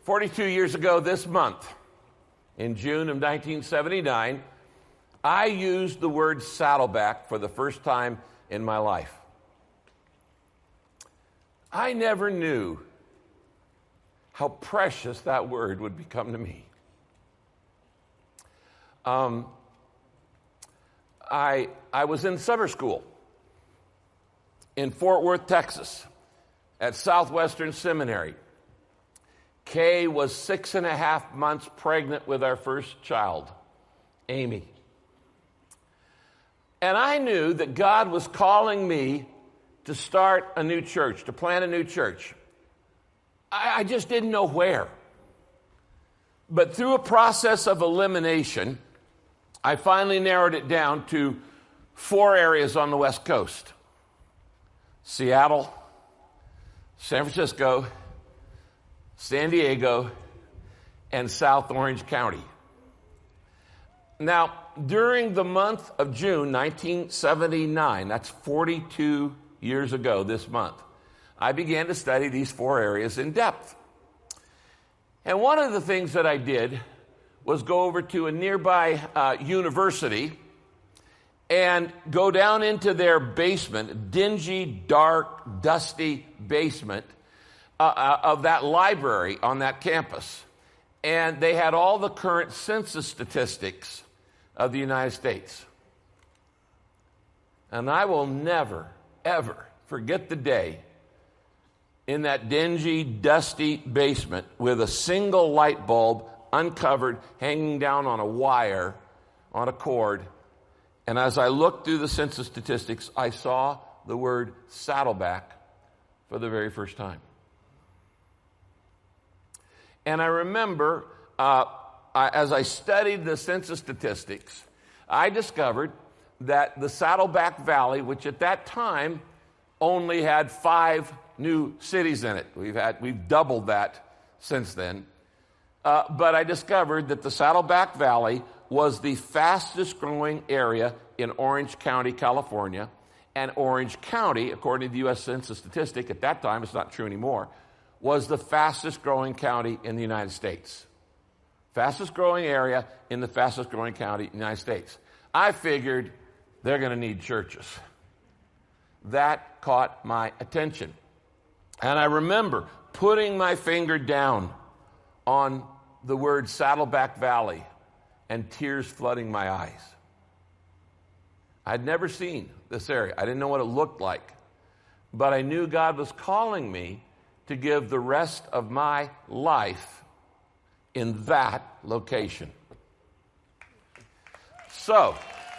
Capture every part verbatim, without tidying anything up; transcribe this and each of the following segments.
forty-two years ago this month, in June of nineteen seventy-nine, I used the word Saddleback for the first time in my life. I never knew how precious that word would become to me. Um, I, I was in summer school in Fort Worth, Texas, at Southwestern Seminary. Kay was six and a half months pregnant with our first child, Amy. And I knew that God was calling me to start a new church, to plant a new church. I, I just didn't know where. But through a process of elimination, I finally narrowed it down to four areas on the West Coast: Seattle, San Francisco, San Diego, and South Orange County. Now, during the month of June nineteen seventy-nine, that's forty-two years ago this month, I began to study these four areas in depth. And one of the things that I did was go over to a nearby uh, university and go down into their basement, dingy, dark, dusty basement uh, uh, of that library on that campus. And they had all the current census statistics of the United States. And I will never, ever forget the day in that dingy, dusty basement with a single light bulb uncovered, hanging down on a wire, on a cord. And as I looked through the census statistics, I saw the word Saddleback for the very first time. And I remember, uh, I, as I studied the census statistics, I discovered that the Saddleback Valley, which at that time only had five new cities in it. We've had, we've doubled that since then. Uh, but I discovered that the Saddleback Valley was the fastest growing area in Orange County, California. And Orange County, according to the U S Census statistic, at that time, it's not true anymore, was the fastest growing county in the United States. Fastest growing area in the fastest growing county in the United States. I figured they're going to need churches. That caught my attention. And I remember putting my finger down on the word Saddleback Valley and tears flooding my eyes. I'd never seen this area. I didn't know what it looked like. But I knew God was calling me to give the rest of my life in that location. So,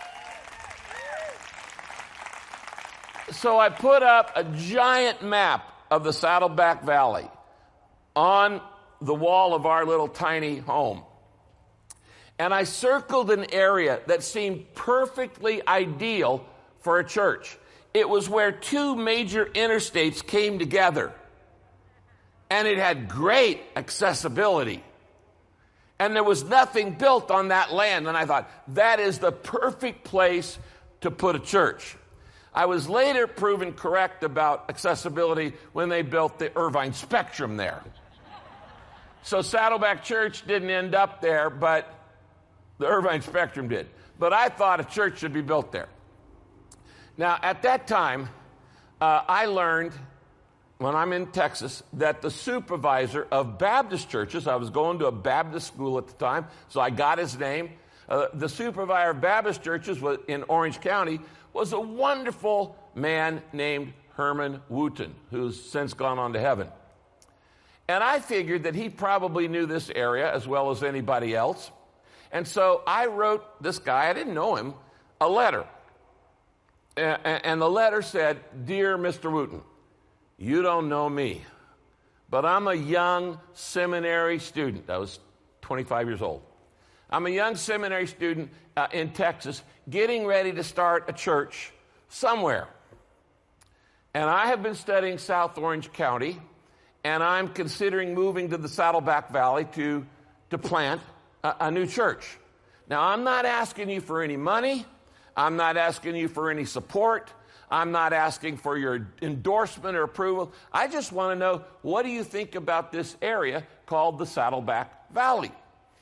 so I put up a giant map of the Saddleback Valley on the wall of our little tiny home. And I circled an area that seemed perfectly ideal for a church. It was where two major interstates came together. And it had great accessibility. And there was nothing built on that land. And I thought, that is the perfect place to put a church. I was later proven correct about accessibility when they built the Irvine Spectrum there. So Saddleback Church didn't end up there, but the Irvine Spectrum did. But I thought a church should be built there. Now, at that time, uh, I learned, when I'm in Texas, that the supervisor of Baptist churches, I was going to a Baptist school at the time, so I got his name. Uh, the supervisor of Baptist churches was, in Orange County was a wonderful man named Herman Wooten, who's since gone on to heaven. And I figured that he probably knew this area as well as anybody else. And so I wrote this guy, I didn't know him, a letter. And the letter said, "Dear Mister Wooten, you don't know me, but I'm a young seminary student." I was twenty-five years old. I'm a young seminary student uh, in Texas getting ready to start a church somewhere. And I have been studying South Orange County, and I'm considering moving to the Saddleback Valley to, to plant a, a new church. Now, I'm not asking you for any money. I'm not asking you for any support. I'm not asking for your endorsement or approval. I just want to know, what do you think about this area called the Saddleback Valley?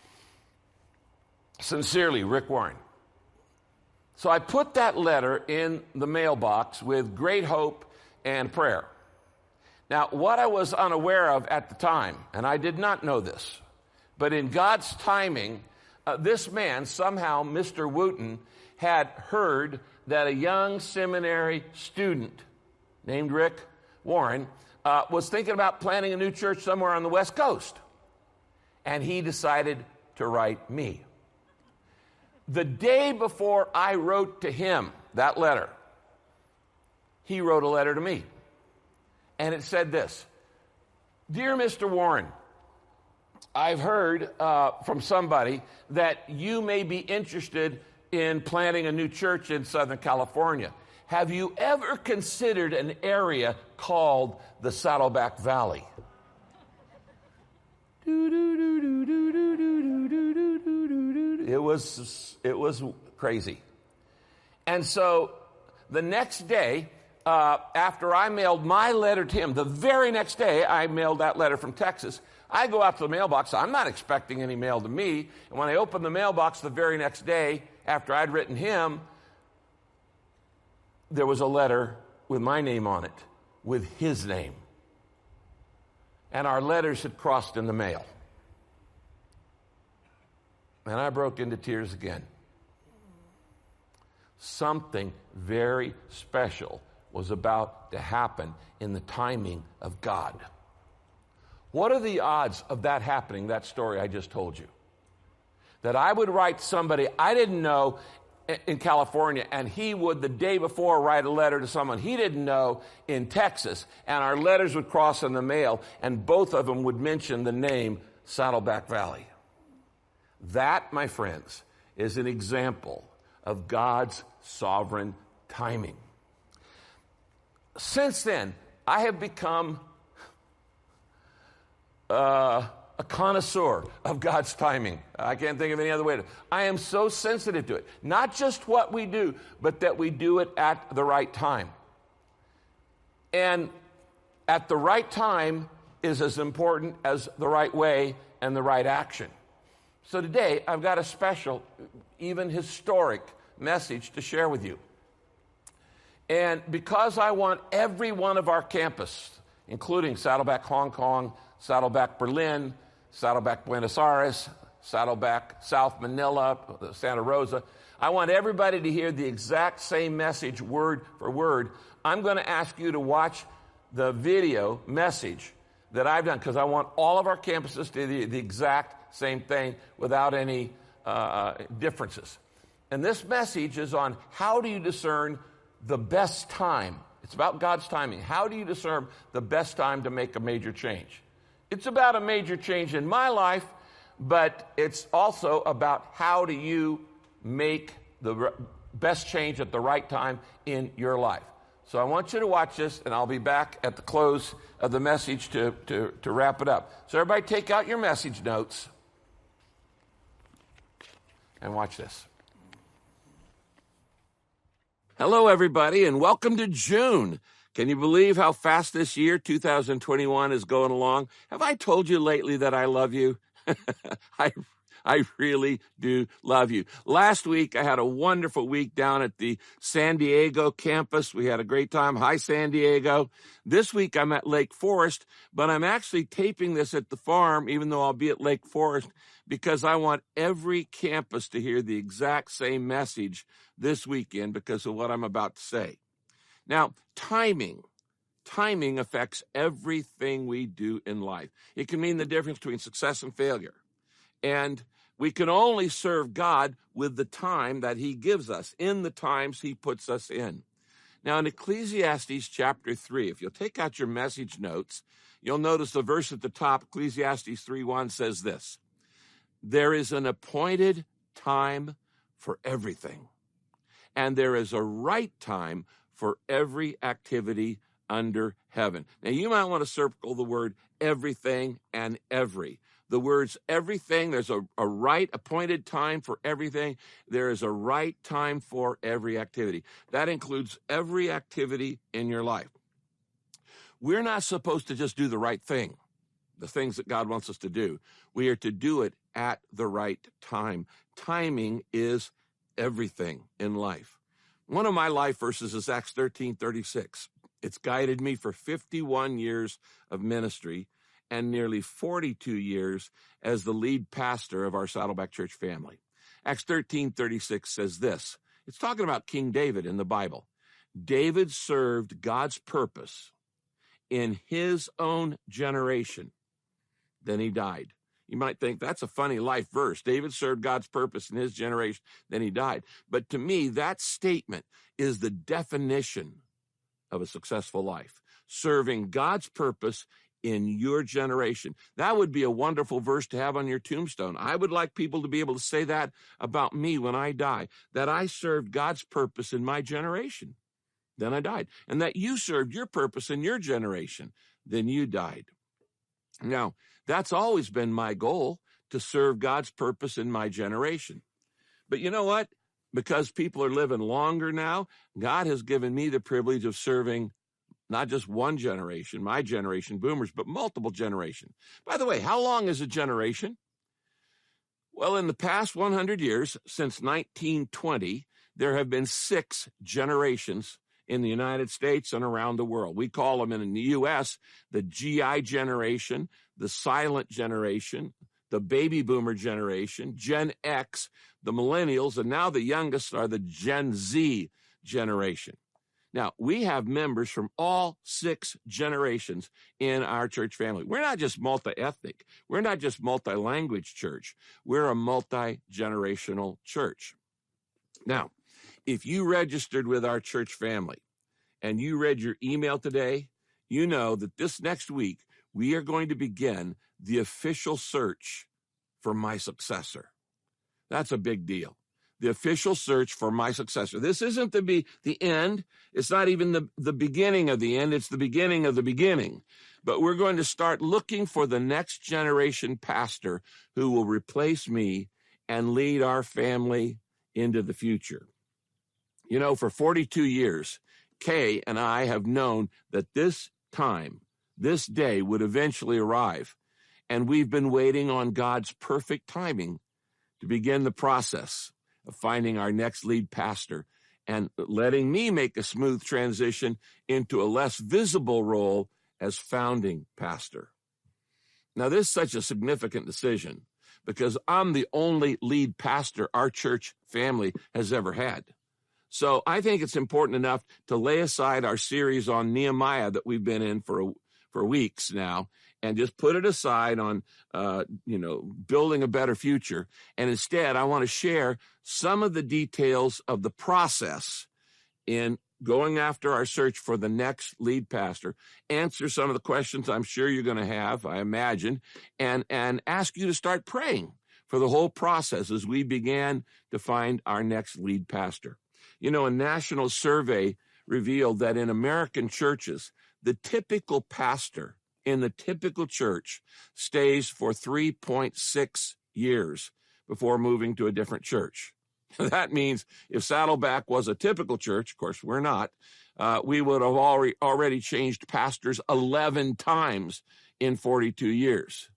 Sincerely, Rick Warren. So I put that letter in the mailbox with great hope and prayer. Now, what I was unaware of at the time, and I did not know this, but in God's timing, uh, this man, somehow Mister Wooten, had heard that a young seminary student named Rick Warren uh, was thinking about planting a new church somewhere on the West Coast. And he decided to write me. The day before I wrote to him that letter, he wrote a letter to me. And it said this: Dear Mister Warren, I've heard uh, from somebody that you may be interested in planting a new church in Southern California. Have you ever considered an area called the Saddleback Valley? It was, it was crazy. And so the next day, uh, after I mailed my letter to him, the very next day I mailed that letter from Texas. I go out to the mailbox. I'm not expecting any mail to me. And when I opened the mailbox the very next day, after I'd written him, there was a letter with my name on it, with his name. And our letters had crossed in the mail. And I broke into tears again. Something very special was about to happen in the timing of God. What are the odds of that happening, that story I just told you? That I would write somebody I didn't know in California, and he would the day before write a letter to someone he didn't know in Texas, and our letters would cross in the mail, and both of them would mention the name Saddleback Valley. That, my friends, is an example of God's sovereign timing. Since then, I have become uh, a connoisseur of God's timing. I can't think of any other way to. I am so sensitive to it. Not just what we do, but that we do it at the right time. And at the right time is as important as the right way and the right action. So today, I've got a special, even historic message to share with you. And because I want every one of our campus, including Saddleback Hong Kong, Saddleback Berlin, Saddleback Buenos Aires, Saddleback South Manila, Santa Rosa, I want everybody to hear the exact same message word for word. I'm going to ask you to watch the video message that I've done, because I want all of our campuses to do the exact same thing without any uh, differences. And this message is on how do you discern the best time. It's about God's timing. How do you discern the best time to make a major change? It's about a major change in my life, but it's also about how do you make the best change at the right time in your life. So I want you to watch this, and I'll be back at the close of the message to, to, to wrap it up. So everybody take out your message notes and watch this. Hello, everybody, and welcome to June. Can you believe how fast this year, two thousand twenty-one, is going along? Have I told you lately that I love you? I I really do love you. Last week, I had a wonderful week down at the San Diego campus. We had a great time. Hi, San Diego. This week, I'm at Lake Forest, but I'm actually taping this at the farm, even though I'll be at Lake Forest, because I want every campus to hear the exact same message this weekend because of what I'm about to say. Now, timing. Timing affects everything we do in life. It can mean the difference between success and failure. And we can only serve God with the time that he gives us, in the times he puts us in. Now, in Ecclesiastes chapter three, if you'll take out your message notes, you'll notice the verse at the top, Ecclesiastes three one, says this: there is an appointed time for everything, and there is a right time for every activity under heaven. Now, you might want to circle the word everything and every. the words everything. There's a, a right appointed time for everything. There is a right time for every activity. That includes every activity in your life. We're not supposed to just do the right thing, the things that God wants us to do. We are to do it at the right time. Timing is everything in life. One of my life verses is Acts thirteen thirty-six. It's guided me for fifty-one years of ministry and nearly forty-two years as the lead pastor of our Saddleback Church family. Acts thirteen thirty-six says this. It's talking about King David in the Bible. David served God's purpose in his own generation. Then he died. You might think that's a funny life verse. David served God's purpose in his generation, then he died. But to me, that statement is the definition of a successful life. Serving God's purpose in your generation. That would be a wonderful verse to have on your tombstone. I would like people to be able to say that about me when I die, that I served God's purpose in my generation. Then I died. And that you served your purpose in your generation. Then you died. Now, that's always been my goal, to serve God's purpose in my generation. But you know what? Because people are living longer now, God has given me the privilege of serving not just one generation, my generation, boomers, but multiple generations. By the way, how long is a generation? Well, in the past one hundred years, since nineteen twenty, there have been six generations in the United States and around the world. We call them in the U S the G I generation, the silent generation, the baby boomer generation, Gen X, the millennials, and now the youngest are the Gen Z generation. Now, we have members from all six generations in our church family. We're not just multi-ethnic. We're not just multi-language church. We're a multi-generational church. Now, if you registered with our church family and you read your email today, you know that this next week we are going to begin the official search for my successor. That's a big deal. The official search for my successor. This isn't the be the end. It's not even the, the beginning of the end. It's the beginning of the beginning. But we're going to start looking for the next generation pastor who will replace me and lead our family into the future. You know, for forty-two years, Kay and I have known that this time, this day would eventually arrive. And we've been waiting on God's perfect timing to begin the process of finding our next lead pastor and letting me make a smooth transition into a less visible role as founding pastor. Now, this is such a significant decision because I'm the only lead pastor our church family has ever had. So I think it's important enough to lay aside our series on Nehemiah that we've been in for a, for weeks now and just put it aside on, uh, you know, building a better future. And instead, I want to share some of the details of the process in going after our search for the next lead pastor, answer some of the questions I'm sure you're going to have, I imagine, and, and ask you to start praying for the whole process as we began to find our next lead pastor. You know, a national survey revealed that in American churches, the typical pastor in the typical church stays for three point six years before moving to a different church. That means if Saddleback was a typical church, of course we're not, uh, we would have already, already changed pastors eleven times in forty-two years.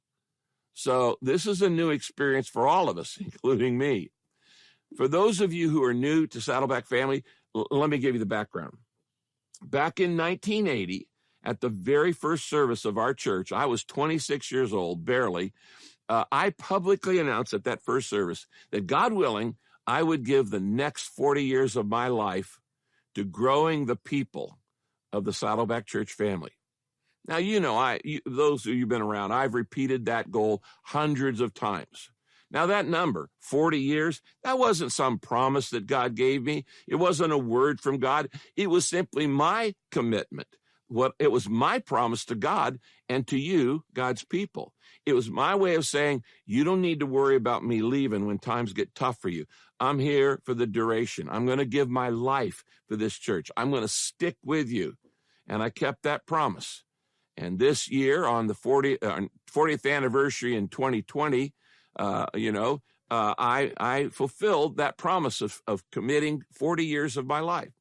So this is a new experience for all of us, including me. For those of you who are new to Saddleback family, l- let me give you the background. Back in nineteen eighty, at the very first service of our church, I was twenty-six years old, barely. Uh, I publicly announced at that first service that God willing, I would give the next forty years of my life to growing the people of the Saddleback Church family. Now, you know, I you, those of you who've been around, I've repeated that goal hundreds of times. Now, that number, forty years, that wasn't some promise that God gave me. It wasn't a word from God. It was simply my commitment. What it was my promise to God and to you, God's people. It was my way of saying, you don't need to worry about me leaving when times get tough for you. I'm here for the duration. I'm going to give my life for this church. I'm going to stick with you. And I kept that promise. And this year, on the fortieth, uh, fortieth anniversary in twenty twenty, uh, you know, uh, I, I fulfilled that promise of, of committing forty years of my life.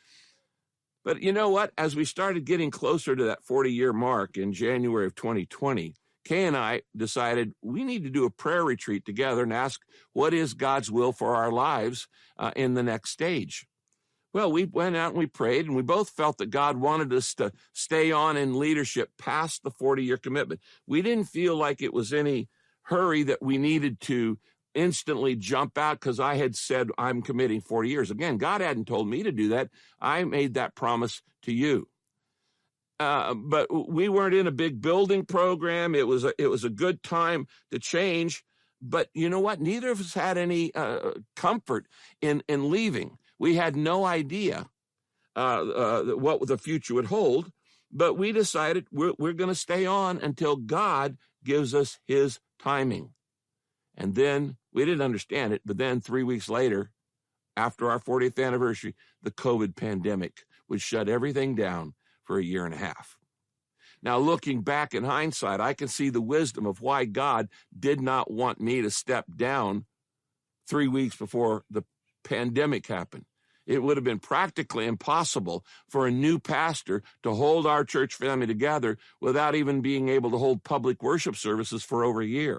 But you know what? As we started getting closer to that forty-year mark in January of twenty twenty, Kay and I decided we need to do a prayer retreat together and ask what is God's will for our lives uh, in the next stage. Well, we went out and we prayed, and we both felt that God wanted us to stay on in leadership past the forty-year commitment. We didn't feel like it was any hurry that we needed to instantly jump out because I had said I'm committing forty years. Again, God hadn't told me to do that. I made that promise to you. Uh, but we weren't in a big building program. It was a, it was a good time to change. But you know what? Neither of us had any uh, comfort in, in leaving. We had no idea uh, uh, what the future would hold, but we decided we're, we're going to stay on until God gives us his timing. And then we didn't understand it, but then three weeks later, after our fortieth anniversary, the COVID pandemic would shut everything down for a year and a half. Now, looking back in hindsight, I can see the wisdom of why God did not want me to step down three weeks before the pandemic happened. It would have been practically impossible for a new pastor to hold our church family together without even being able to hold public worship services for over a year.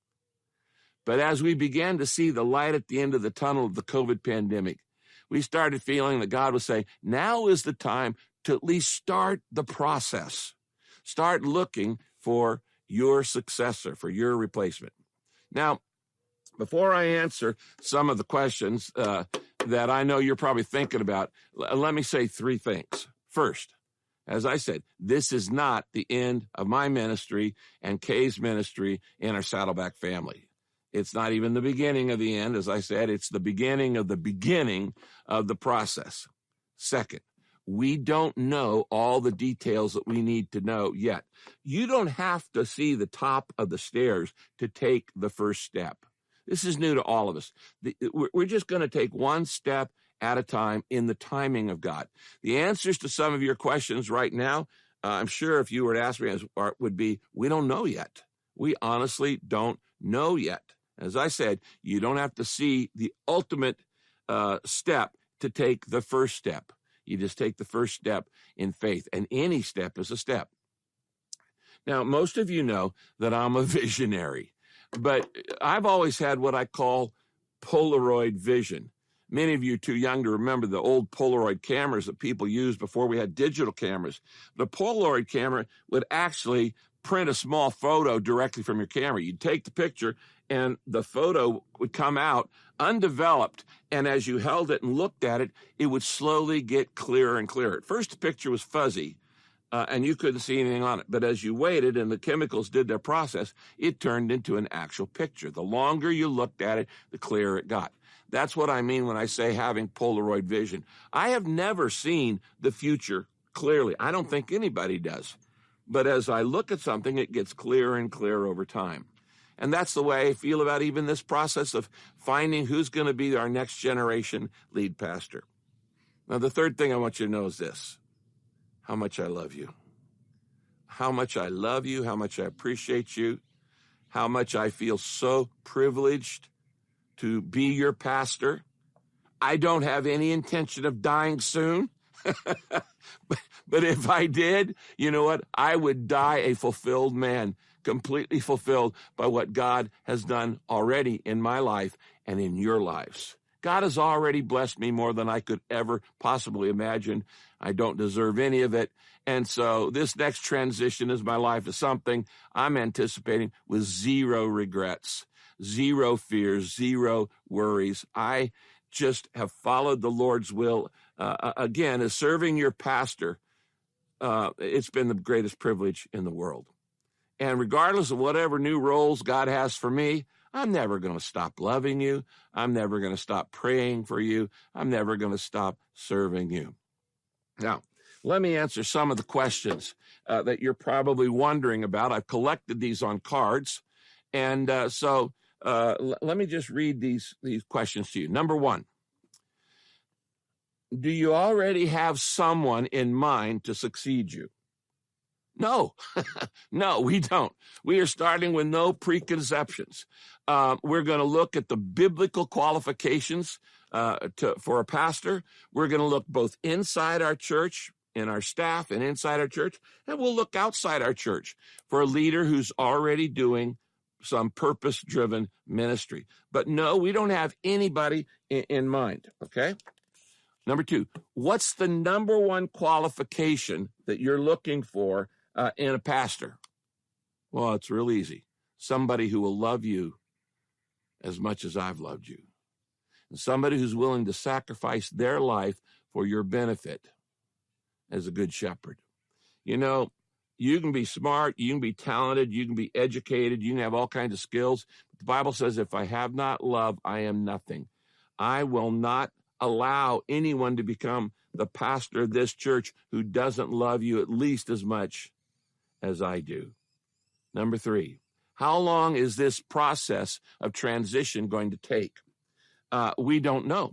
But as we began to see the light at the end of the tunnel of the COVID pandemic, we started feeling that God was saying, now is the time to at least start the process. Start looking for your successor, for your replacement. Now, before I answer some of the questions uh, that I know you're probably thinking about, l- let me say three things. First, as I said, this is not the end of my ministry and Kay's ministry in our Saddleback family. It's not even the beginning of the end. As I said, it's the beginning of the beginning of the process. Second, we don't know all the details that we need to know yet. You don't have to see the top of the stairs to take the first step. This is new to all of us. The, we're just going to take one step at a time in the timing of God. The answers to some of your questions right now, uh, I'm sure if you were to ask me, would be, we don't know yet. We honestly don't know yet. As I said, you don't have to see the ultimate uh, step to take the first step. You just take the first step in faith, and any step is a step. Now, most of you know that I'm a visionary, but I've always had what I call Polaroid vision. Many of you are too young to remember the old Polaroid cameras that people used before we had digital cameras. The Polaroid camera would actually print a small photo directly from your camera. You'd take the picture, and the photo would come out undeveloped, and as you held it and looked at it, it would slowly get clearer and clearer. At first, the picture was fuzzy, uh, and you couldn't see anything on it. But as you waited and the chemicals did their process, it turned into an actual picture. The longer you looked at it, the clearer it got. That's what I mean when I say having Polaroid vision. I have never seen the future clearly. I don't think anybody does. But as I look at something, it gets clearer and clearer over time. And that's the way I feel about even this process of finding who's going to be our next generation lead pastor. Now, the third thing I want you to know is this: how much I love you. How much I love you, how much I appreciate you, how much I feel so privileged to be your pastor. I don't have any intention of dying soon. but, but if I did, you know what? I would die a fulfilled man, completely fulfilled by what God has done already in my life and in your lives. God has already blessed me more than I could ever possibly imagine. I don't deserve any of it. And so this next transition is my life is something I'm anticipating with zero regrets, zero fears, zero worries. I just have followed the Lord's will. Uh, again, as serving your pastor, uh, it's been the greatest privilege in the world. And regardless of whatever new roles God has for me, I'm never going to stop loving you. I'm never going to stop praying for you. I'm never going to stop serving you. Now, let me answer some of the questions uh, that you're probably wondering about. I've collected these on cards. And uh, so uh, l- let me just read these, these questions to you. Number one, do you already have someone in mind to succeed you? No, no, we don't. We are starting with no preconceptions. Uh, we're going to look at the biblical qualifications uh, to, for a pastor. We're going to look both inside our church, in our staff, and inside our church, and we'll look outside our church for a leader who's already doing some purpose-driven ministry. But no, we don't have anybody in, in mind, okay? Number two, what's the number one qualification that you're looking for uh, in a pastor? Well, it's real easy. Somebody who will love you as much as I've loved you. And somebody who's willing to sacrifice their life for your benefit as a good shepherd. You know, you can be smart, you can be talented, you can be educated, you can have all kinds of skills. But the Bible says, if I have not love, I am nothing. I will not allow anyone to become the pastor of this church who doesn't love you at least as much as I do. Number three, how long is this process of transition going to take? Uh, we don't know.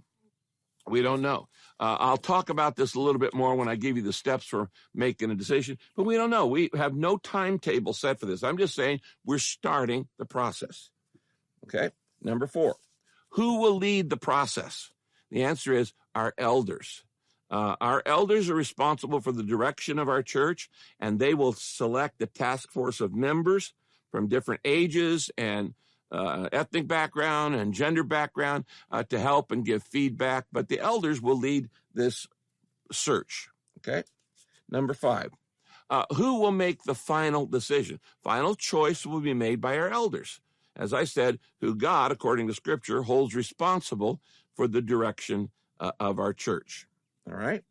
We don't know. Uh, I'll talk about this a little bit more when I give you the steps for making a decision, but we don't know. We have no timetable set for this. I'm just saying we're starting the process. Okay. Number four, who will lead the process? The answer is our elders. Uh, our elders are responsible for the direction of our church, and they will select a task force of members from different ages and uh, ethnic background and gender background uh, to help and give feedback. But the elders will lead this search. Okay. Number five, uh, who will make the final decision? Final choice will be made by our elders. As I said, who God, according to Scripture, holds responsible for the direction uh, of our church. All right.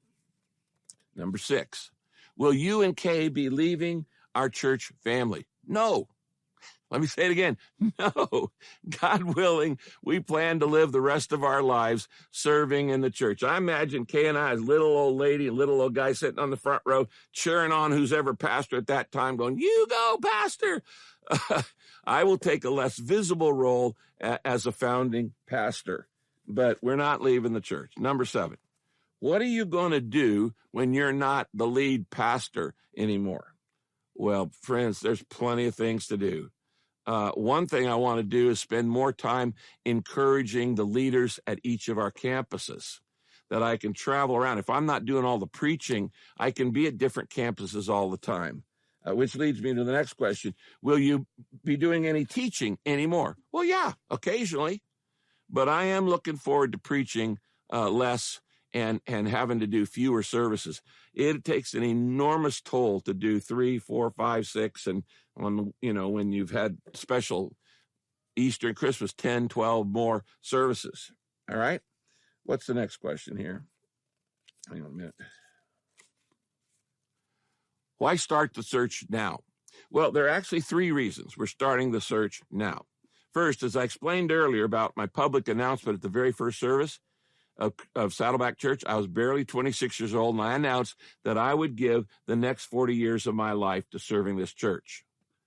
Number six, will you and Kay be leaving our church family? No. Let me say it again. No. God willing, we plan to live the rest of our lives serving in the church. I imagine Kay and I, as little old lady, little old guy sitting on the front row, cheering on who's ever pastor at that time, going, you go, pastor. Uh, I will take a less visible role a- as a founding pastor, but we're not leaving the church. Number seven, what are you going to do when you're not the lead pastor anymore? Well, friends, there's plenty of things to do. Uh, one thing I want to do is spend more time encouraging the leaders at each of our campuses, that I can travel around. If I'm not doing all the preaching, I can be at different campuses all the time, uh, which leads me to the next question. Will you be doing any teaching anymore? Well, yeah, occasionally, but I am looking forward to preaching uh, less and, and having to do fewer services. It takes an enormous toll to do three, four, five, six, and when, you know, when you've had special Easter and Christmas, ten, twelve more services. All right. What's the next question here? Hang on a minute. Why start the search now? Well, there are actually three reasons we're starting the search now. First, as I explained earlier about my public announcement at the very first service of, of Saddleback Church, I was barely twenty-six years old, and I announced that I would give the next forty years of my life to serving this church.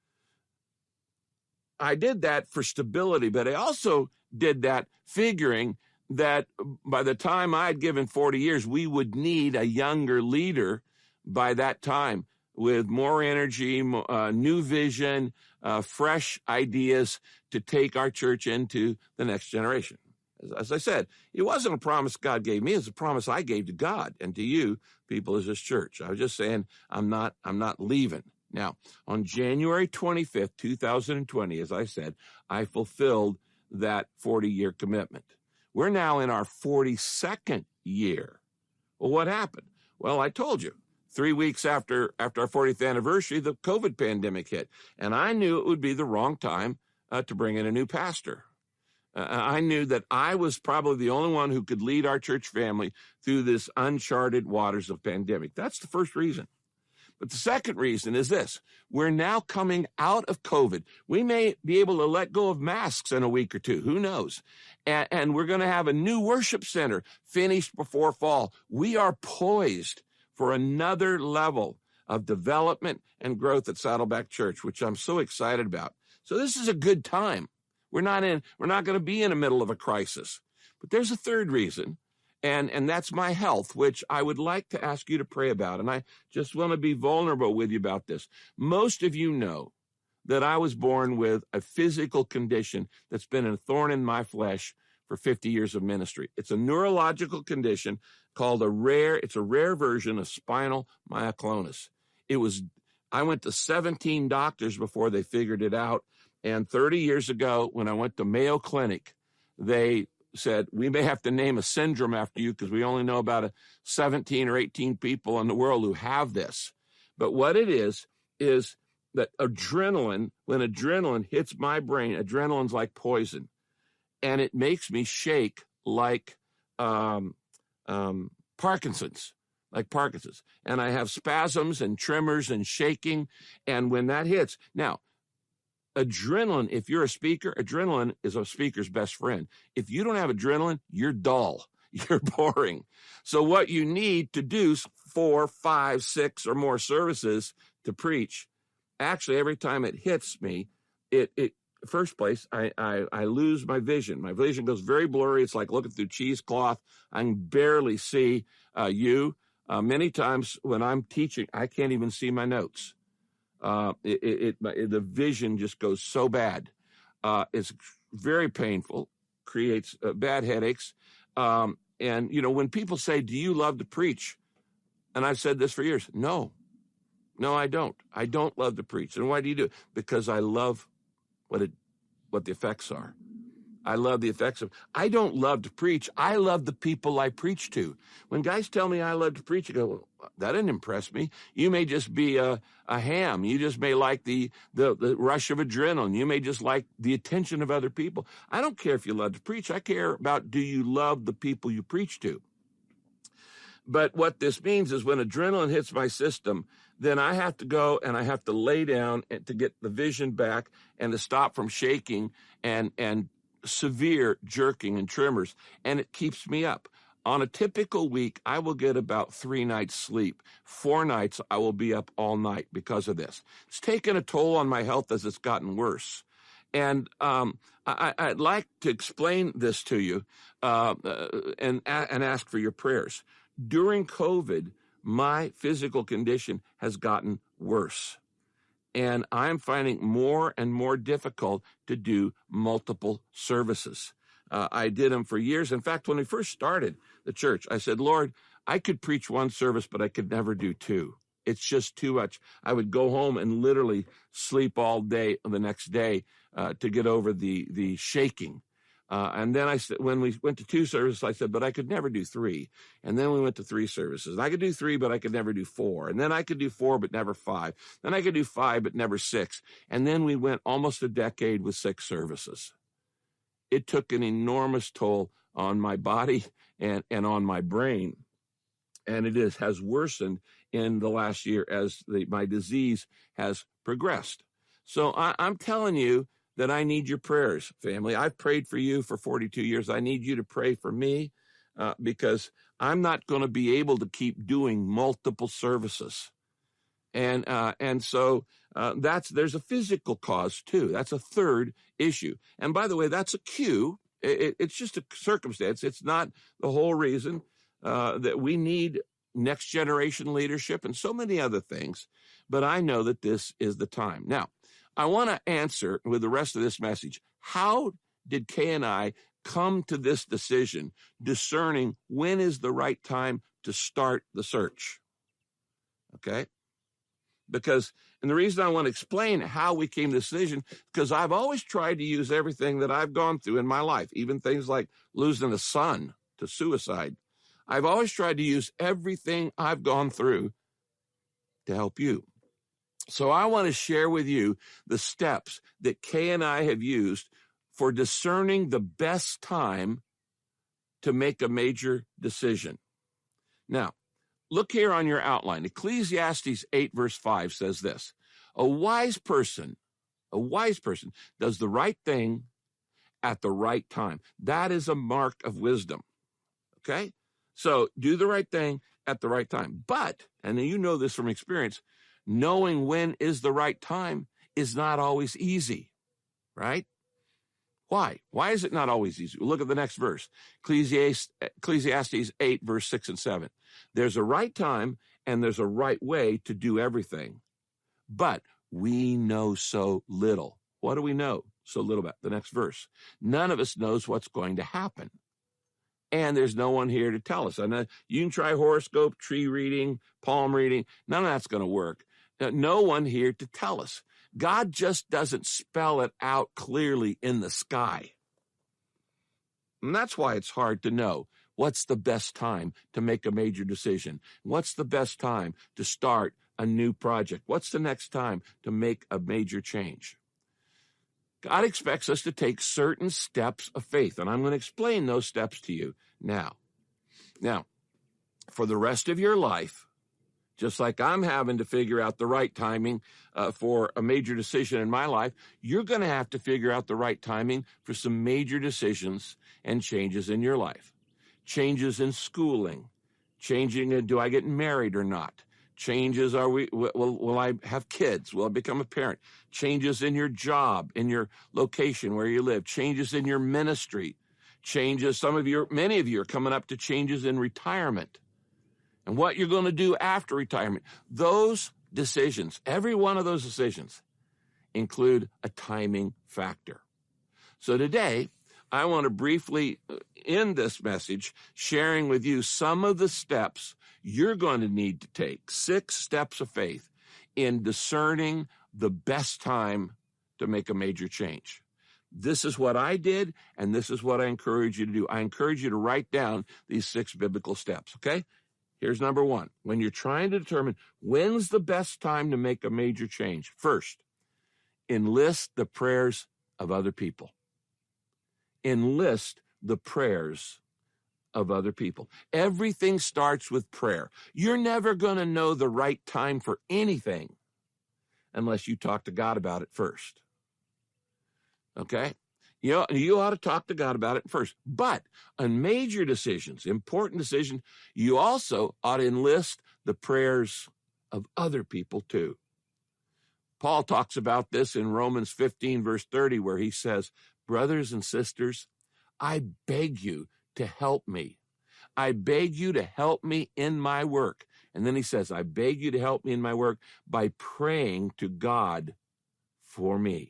I did that for stability, but I also did that figuring that by the time I had given forty years, we would need a younger leader by that time with more energy, uh, new vision, uh, fresh ideas to take our church into the next generation. As, as I said, it wasn't a promise God gave me. It's a promise I gave to God and to you people as this church. I was just saying, I'm not, I'm not leaving. Now, on January twenty-fifth, two thousand twenty, as I said, I fulfilled that forty-year commitment. We're now in our forty-second year. Well, what happened? Well, I told you, three weeks after, after our fortieth anniversary, the COVID pandemic hit, and I knew it would be the wrong time uh, to bring in a new pastor. Uh, I knew that I was probably the only one who could lead our church family through this uncharted waters of pandemic. That's the first reason. But the second reason is this. We're now coming out of COVID. We may be able to let go of masks in a week or two. Who knows? And, and we're going to have a new worship center finished before fall. We are poised for another level of development and growth at Saddleback Church, which I'm so excited about. So this is a good time. We're not in, we're not going to be in the middle of a crisis. But there's a third reason. And, and that's my health, which I would like to ask you to pray about. And I just want to be vulnerable with you about this. Most of you know that I was born with a physical condition that's been a thorn in my flesh for fifty years of ministry. It's a neurological condition called a rare, it's a rare version of spinal myoclonus. It was, I went to seventeen doctors before they figured it out. And thirty years ago, when I went to Mayo Clinic, they said, we may have to name a syndrome after you because we only know about a seventeen or eighteen people in the world who have this. But what it is, is that adrenaline, when adrenaline hits my brain, adrenaline's like poison. And it makes me shake like um, um, Parkinson's, like Parkinson's. And I have spasms and tremors and shaking. And when that hits, now, adrenaline, if you're a speaker, adrenaline is a speaker's best friend. If you don't have adrenaline, you're dull. You're boring. So what you need to do is four, five, six or more services to preach. Actually, every time it hits me, it, it first place, I, I, I lose my vision. My vision goes very blurry. It's like looking through cheesecloth. I can barely see uh, you. Uh, many times when I'm teaching, I can't even see my notes. Uh, it, it, it the vision just goes so bad. Uh, it's very painful, creates uh, bad headaches. Um, and, you know, when people say, do you love to preach? And I've said this for years. No, no, I don't. I don't love to preach. And why do you do it? Because I love what it, what the effects are. I love the effects of, I don't love to preach. I love the people I preach to. When guys tell me I love to preach, I go, well, that didn't impress me. You may just be a, a ham. You just may like the, the, the rush of adrenaline. You may just like the attention of other people. I don't care if you love to preach. I care about, do you love the people you preach to? But what this means is when adrenaline hits my system, then I have to go and I have to lay down and to get the vision back and to stop from shaking and, and severe jerking and tremors. And it keeps me up. On a typical week, I will get about three nights sleep. Four nights, I will be up all night because of this. It's taken a toll on my health as it's gotten worse. And um, I, I'd like to explain this to you uh, and, and ask for your prayers. During COVID, my physical condition has gotten worse. And I'm finding more and more difficult to do multiple services. Uh, I did them for years. In fact, when we first started the church, I said, Lord, I could preach one service, but I could never do two. It's just too much. I would go home and literally sleep all day the next day uh, to get over the, the shaking. Uh, and then I said, when we went to two services, I said, but I could never do three. And then we went to three services. And I could do three, but I could never do four. And then I could do four, but never five. Then I could do five, but never six. And then we went almost a decade with six services. It took an enormous toll on my body and, and on my brain. And it is, has worsened in the last year as the, my disease has progressed. So I, I'm telling you, that I need your prayers, family. I've prayed for you for forty-two years. I need you to pray for me uh, because I'm not going to be able to keep doing multiple services. And uh, and so uh, that's there's a physical cause, too. That's a third issue. And by the way, that's a cue. It, it's just a circumstance. It's not the whole reason uh, that we need next generation leadership and so many other things. But I know that this is the time. Now, I want to answer with the rest of this message. How did Kay and I come to this decision, discerning when is the right time to start the search? Okay? Because, and the reason I want to explain how we came to this decision, because I've always tried to use everything that I've gone through in my life, even things like losing a son to suicide. I've always tried to use everything I've gone through to help you. So I want to share with you the steps that Kay and I have used for discerning the best time to make a major decision. Now, look here on your outline. Ecclesiastes eight verse five says this, a wise person, a wise person does the right thing at the right time. That is a mark of wisdom. Okay? So do the right thing at the right time. But, and you know this from experience, knowing when is the right time is not always easy, right? Why? Why is it not always easy? Look at the next verse. Ecclesiastes, Ecclesiastes eight, verse six and seven. There's a right time and there's a right way to do everything, but we know so little. What do we know so little about? The next verse. None of us knows what's going to happen. And there's no one here to tell us. And you can try horoscope, tree reading, palm reading. None of that's going to work. No one here to tell us. God just doesn't spell it out clearly in the sky. And that's why it's hard to know what's the best time to make a major decision. What's the best time to start a new project? What's the next time to make a major change? God expects us to take certain steps of faith, and I'm going to explain those steps to you now. Now, for the rest of your life, just like I'm having to figure out the right timing uh, for a major decision in my life, you're going to have to figure out the right timing for some major decisions and changes in your life. Changes in schooling, changing in do I get married or not? Changes, are we, will, will I have kids? Will I become a parent? Changes in your job, in your location where you live. Changes in your ministry. Changes, some of you, many of you are coming up to changes in retirement. And what you're going to do after retirement. Those decisions, every one of those decisions, include a timing factor. So today, I want to briefly end this message sharing with you some of the steps you're going to need to take, six steps of faith in discerning the best time to make a major change. This is what I did, and this is what I encourage you to do. I encourage you to write down these six biblical steps, okay? Here's number one. When you're trying to determine when's the best time to make a major change, first, enlist the prayers of other people. Enlist the prayers of other people. Everything starts with prayer. You're never going to know the right time for anything unless you talk to God about it first. Okay? You know, you ought to talk to God about it first. But on major decisions, important decisions, you also ought to enlist the prayers of other people too. Paul talks about this in Romans fifteen, verse thirty, where he says, brothers and sisters, I beg you to help me. I beg you to help me in my work. And then he says, I beg you to help me in my work by praying to God for me.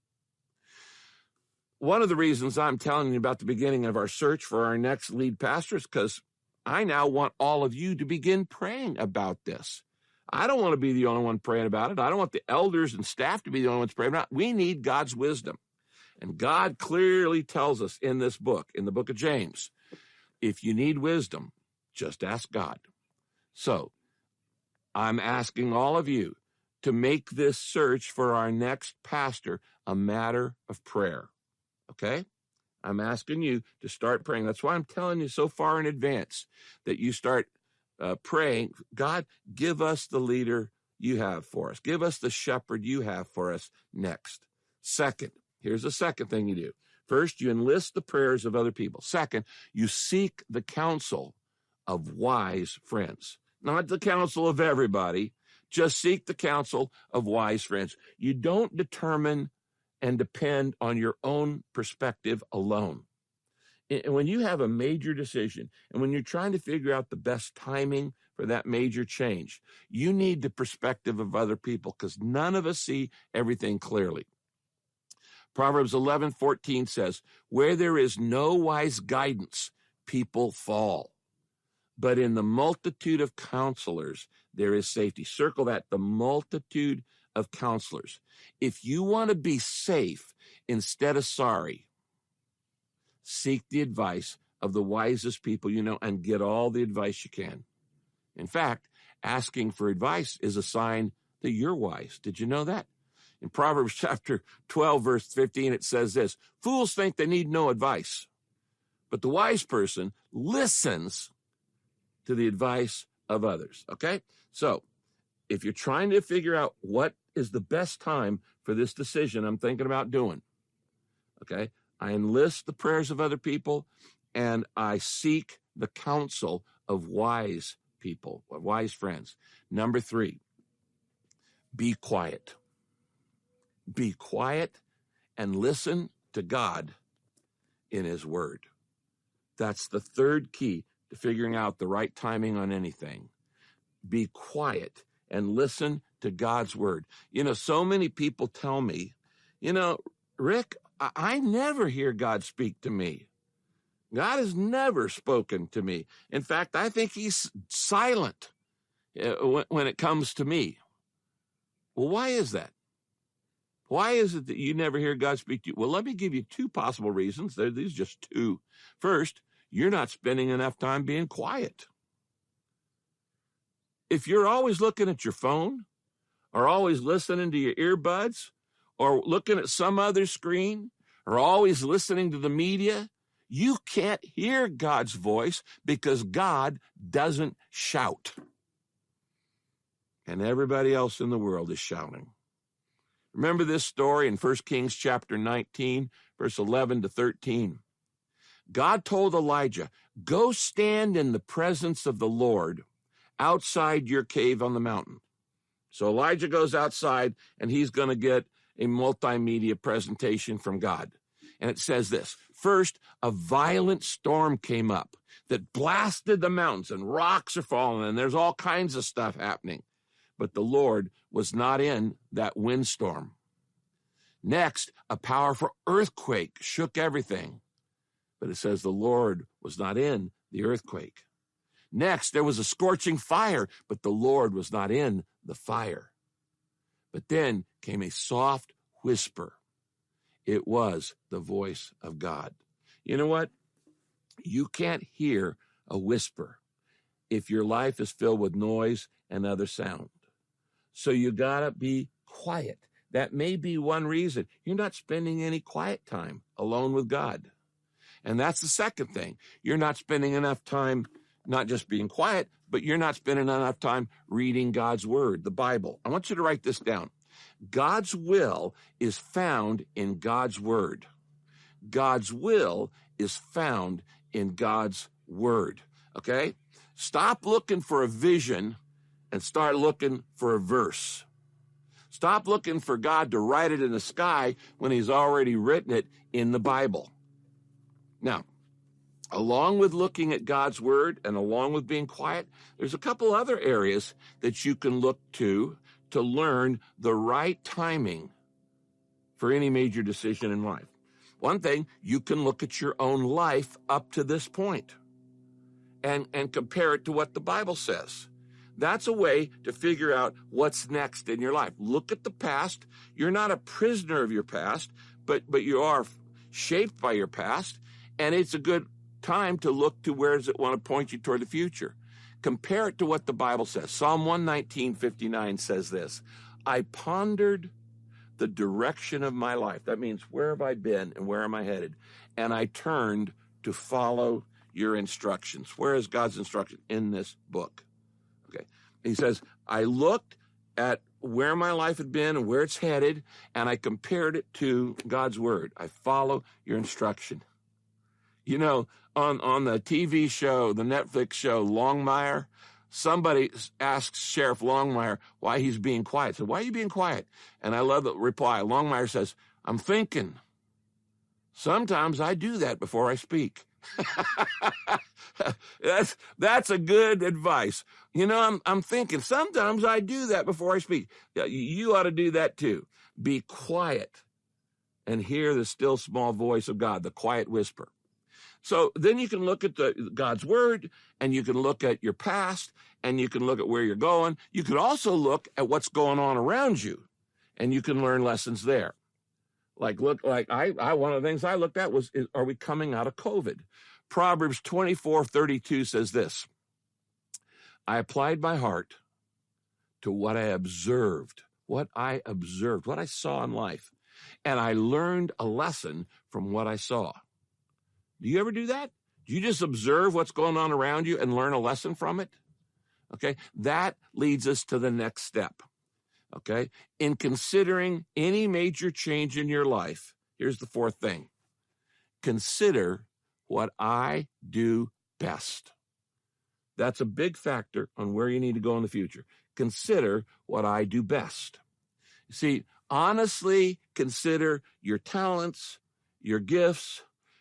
One of the reasons I'm telling you about the beginning of our search for our next lead pastor is because I now want all of you to begin praying about this. I don't want to be the only one praying about it. I don't want the elders and staff to be the only ones praying about it. We need God's wisdom. And God clearly tells us in this book, in the book of James, if you need wisdom, just ask God. So I'm asking all of you to make this search for our next pastor a matter of prayer. Okay? I'm asking you to start praying. That's why I'm telling you so far in advance that you start uh, praying, God, give us the leader you have for us. Give us the shepherd you have for us next. Second, here's the second thing you do. First, you enlist the prayers of other people. Second, you seek the counsel of wise friends. Not the counsel of everybody. Just seek the counsel of wise friends. You don't determine and depend on your own perspective alone. And when you have a major decision, and when you're trying to figure out the best timing for that major change, you need the perspective of other people because none of us see everything clearly. Proverbs eleven fourteen says, where there is no wise guidance, people fall. But in the multitude of counselors, there is safety. Circle that, the multitude of counselors. If you want to be safe instead of sorry, seek the advice of the wisest people you know and get all the advice you can. In fact, asking for advice is a sign that you're wise. Did you know that? In Proverbs chapter twelve, verse fifteen, it says this, fools think they need no advice, but the wise person listens to the advice of others. Okay? So if you're trying to figure out what is the best time for this decision I'm thinking about doing, okay, I enlist the prayers of other people and I seek the counsel of wise people, wise friends. Number three, be quiet. Be quiet and listen to God in his word. That's the third key to figuring out the right timing on anything. Be quiet and listen to God's word. You know, so many people tell me, you know, Rick, I, I never hear God speak to me. God has never spoken to me. In fact, I think he's silent uh, when it comes to me. Well, why is that? Why is it that you never hear God speak to you? Well, let me give you two possible reasons. There, these are just two. First, you're not spending enough time being quiet. If you're always looking at your phone or always listening to your earbuds or looking at some other screen or always listening to the media, you can't hear God's voice because God doesn't shout. And everybody else in the world is shouting. Remember this story in First Kings chapter nineteen, verse eleven to thirteen. God told Elijah, go stand in the presence of the Lord outside your cave on the mountain. So Elijah goes outside and he's going to get a multimedia presentation from God. And it says this, first, a violent storm came up that blasted the mountains and rocks are falling and there's all kinds of stuff happening. But the Lord was not in that windstorm. Next, a powerful earthquake shook everything. But it says the Lord was not in the earthquake. Next, there was a scorching fire, but the Lord was not in the fire. But then came a soft whisper. It was the voice of God. You know what? You can't hear a whisper if your life is filled with noise and other sound. So you gotta be quiet. That may be one reason you're not spending any quiet time alone with God. And that's the second thing. You're not spending enough time not just being quiet, but you're not spending enough time reading God's word, the Bible. I want you to write this down. God's will is found in God's word. God's will is found in God's word. Okay? Stop looking for a vision and start looking for a verse. Stop looking for God to write it in the sky when he's already written it in the Bible. Now, along with looking at God's word and along with being quiet, there's a couple other areas that you can look to to learn the right timing for any major decision in life. One thing, you can look at your own life up to this point and, and compare it to what the Bible says. That's a way to figure out what's next in your life. Look at the past. You're not a prisoner of your past, but, but you are shaped by your past, and it's a good time to look to where does it want to point you toward the future. Compare it to what the Bible says. Psalm one nineteen, fifty-nine says this, I pondered the direction of my life. That means where have I been and where am I headed? And I turned to follow your instructions. Where is God's instruction? In this book. Okay. He says, I looked at where my life had been and where it's headed, and I compared it to God's word. I follow your instruction. You know, on, on the T V show, the Netflix show, Longmire, somebody asks Sheriff Longmire why he's being quiet. So, why are you being quiet? And I love the reply. Longmire says, I'm thinking. Sometimes I do that before I speak. that's that's a good advice. You know, I'm I'm thinking. Sometimes I do that before I speak. You, you ought to do that too. Be quiet and hear the still small voice of God, the quiet whisper. So then you can look at the God's word, and you can look at your past, and you can look at where you're going. You can also look at what's going on around you, and you can learn lessons there. Like, look, like I, I, one of the things I looked at was, is, are we coming out of COVID? Proverbs twenty-four thirty-two says this, I applied my heart to what I observed, what I observed, what I saw in life, and I learned a lesson from what I saw. Do you ever do that? Do you just observe what's going on around you and learn a lesson from it? Okay, that leads us to the next step. Okay, in considering any major change in your life, here's the fourth thing. Consider what I do best. That's a big factor on where you need to go in the future. Consider what I do best. See, honestly consider your talents, your gifts,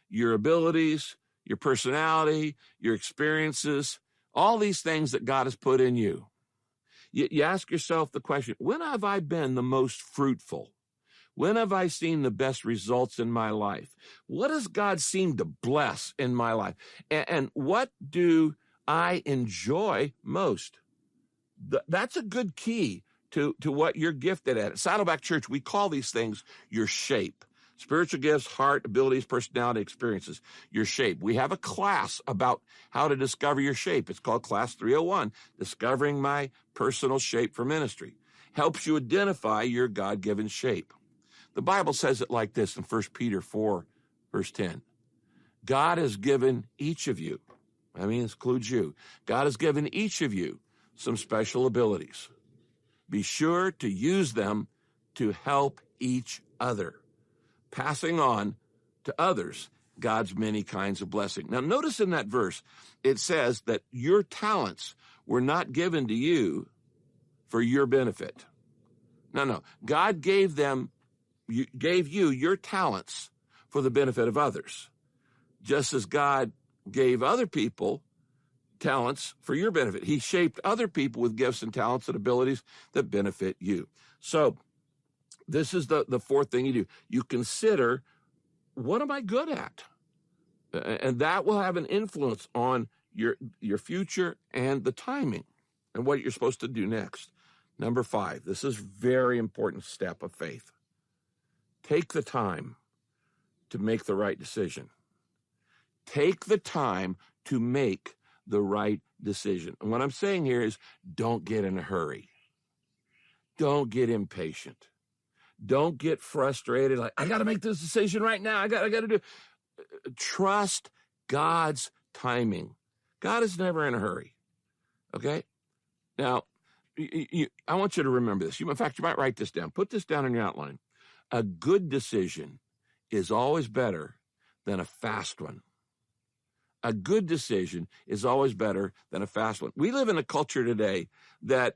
your abilities, your personality, your experiences, all these things that God has put in you. You, you ask yourself the question, when have I been the most fruitful? When have I seen the best results in my life? What does God seem to bless in my life? And, and what do I enjoy most? Th- that's a good key to, to what you're gifted at. At Saddleback Church, we call these things your shape. Spiritual gifts, heart, abilities, personality, experiences, your shape. We have a class about how to discover your shape. It's called Class three oh one, Discovering My Personal Shape for Ministry. Helps you identify your God-given shape. The Bible says it like this in First Peter four, verse ten. God has given each of you, I mean, this includes you, God has given each of you some special abilities. Be sure to use them to help each other, passing on to others God's many kinds of blessing. Now, notice in that verse, it says that your talents were not given to you for your benefit. No, no. God gave them, gave you your talents for the benefit of others, just as God gave other people talents for your benefit. He shaped other people with gifts and talents and abilities that benefit you. So this is the, the fourth thing you do. You consider, what am I good at? And that will have an influence on your, your future and the timing and what you're supposed to do next. Number five, this is a very important step of faith. Take the time to make the right decision. Take the time to make the right decision. And what I'm saying here is don't get in a hurry. Don't get impatient. Don't get frustrated. Like, I got to make this decision right now. I got, I got to do. Trust God's timing. God is never in a hurry. Okay? Now, you, you, I want you to remember this. You, in fact, you might write this down. Put this down in your outline. A good decision is always better than a fast one. A good decision is always better than a fast one. We live in a culture today that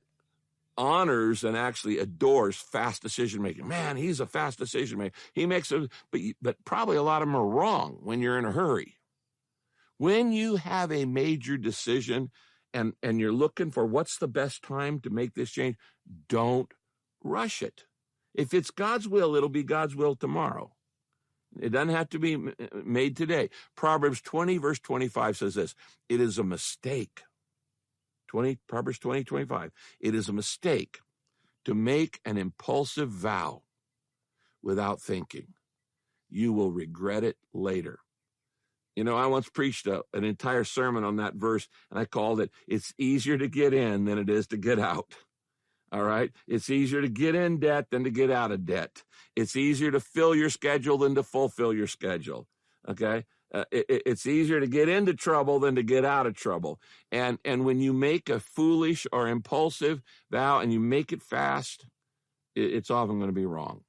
honors and actually adores fast decision making. Man, he's a fast decision maker. He makes a, but, but probably a lot of them are wrong when you're in a hurry. When you have a major decision and, and you're looking for what's the best time to make this change, don't rush it. If it's God's will, it'll be God's will tomorrow. It doesn't have to be made today. Proverbs twenty, verse twenty-five says this, it is a mistake. twenty, Proverbs twenty, twenty-five. It is a mistake to make an impulsive vow without thinking. You will regret it later. You know, I once preached a, an entire sermon on that verse, and I called it, it's easier to get in than it is to get out. All right. It's easier to get in debt than to get out of debt. It's easier to fill your schedule than to fulfill your schedule. Okay. Uh, it, it's easier to get into trouble than to get out of trouble. And, and when you make a foolish or impulsive vow and you make it fast, it, it's often going to be wrong.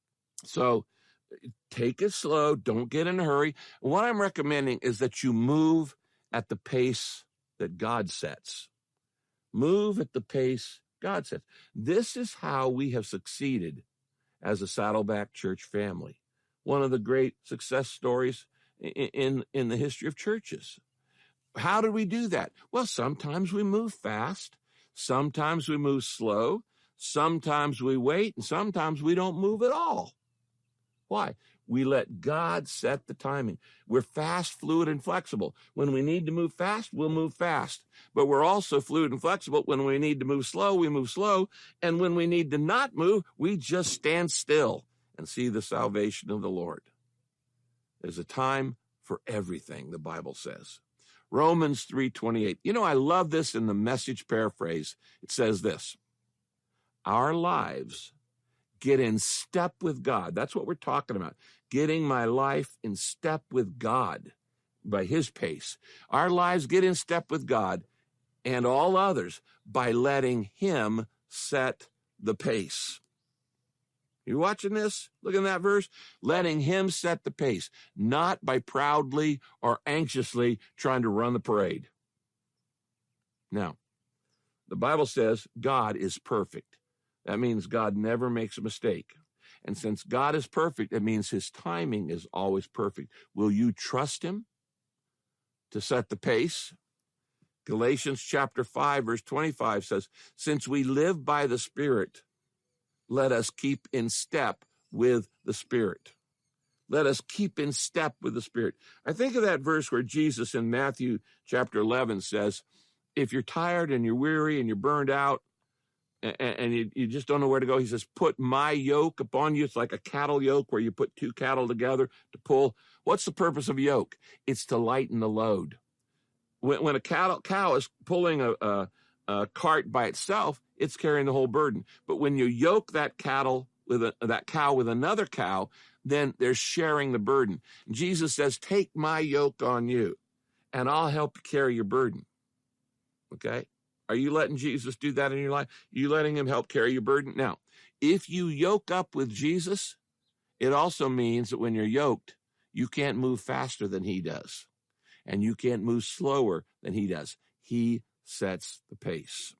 So take it slow. Don't get in a hurry. What I'm recommending is that you move at the pace that God sets. Move at the pace God says. This is how we have succeeded as a Saddleback Church family. One of the great success stories in, in, in the history of churches. How did we do that? Well, sometimes we move fast. Sometimes we move slow. Sometimes we wait. And sometimes we don't move at all. Why? We let God set the timing. We're fast, fluid, and flexible. When we need to move fast, we'll move fast. But we're also fluid and flexible. When we need to move slow, we move slow. And when we need to not move, we just stand still and see the salvation of the Lord. There's a time for everything, the Bible says. Romans three twenty-eight. You know, I love this in the Message paraphrase. It says this, our lives get in step with God. That's what we're talking about. Getting my life in step with God by his pace. Our lives get in step with God and all others by letting him set the pace. You watching this? Look at that verse. Letting him set the pace, not by proudly or anxiously trying to run the parade. Now, the Bible says God is perfect. That means God never makes a mistake. And since God is perfect, it means his timing is always perfect. Will you trust him to set the pace? Galatians chapter five, verse twenty-five says, since we live by the Spirit, let us keep in step with the Spirit. Let us keep in step with the Spirit. I think of that verse where Jesus in Matthew chapter eleven says, if you're tired and you're weary and you're burned out and, and you, you just don't know where to go, he says, put my yoke upon you. It's like a cattle yoke where you put two cattle together to pull. What's the purpose of a yoke? It's to lighten the load. When, when a cattle, cow is pulling a, a, a cart by itself, it's carrying the whole burden. But when you yoke that cattle with a, that cow with another cow, then they're sharing the burden. Jesus says, take my yoke on you and I'll help you carry your burden. Okay? Are you letting Jesus do that in your life? Are you letting him help carry your burden? Now, if you yoke up with Jesus, it also means that when you're yoked, you can't move faster than he does. And you can't move slower than he does. He sets the pace.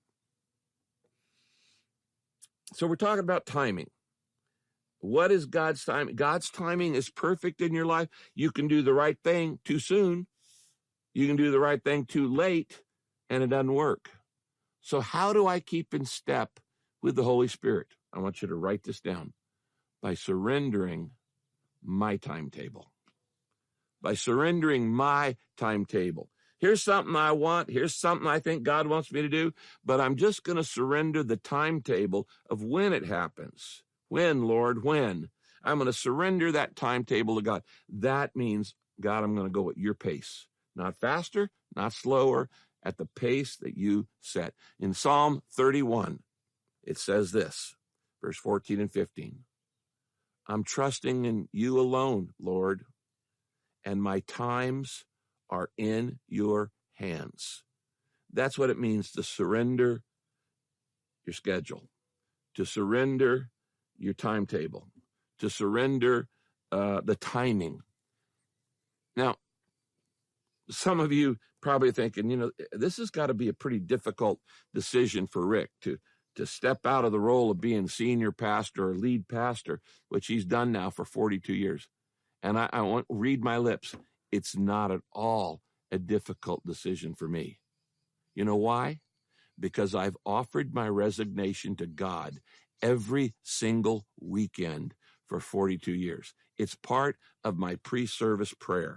So we're talking about timing. What is God's timing? God's timing is perfect in your life. You can do the right thing too soon. You can do the right thing too late, and it doesn't work. So how do I keep in step with the Holy Spirit? I want you to write this down. By surrendering my timetable. By surrendering my timetable. Here's something I want. Here's something I think God wants me to do, but I'm just going to surrender the timetable of when it happens. When, Lord, when? I'm going to surrender that timetable to God. That means, God, I'm going to go at your pace. Not faster, not slower, at the pace that you set. In Psalm thirty-one, it says this, verse fourteen and fifteen. I'm trusting in you alone, Lord, and my times are in your hands. That's what it means to surrender your schedule, to surrender your timetable, to surrender uh, the timing. Now, some of you probably thinking, you know, this has got to be a pretty difficult decision for Rick to, to step out of the role of being senior pastor or lead pastor, which he's done now for forty-two years. And I, I want to read my lips. It's not at all a difficult decision for me. You know why? Because I've offered my resignation to God every single weekend for forty-two years. It's part of my pre-service prayer.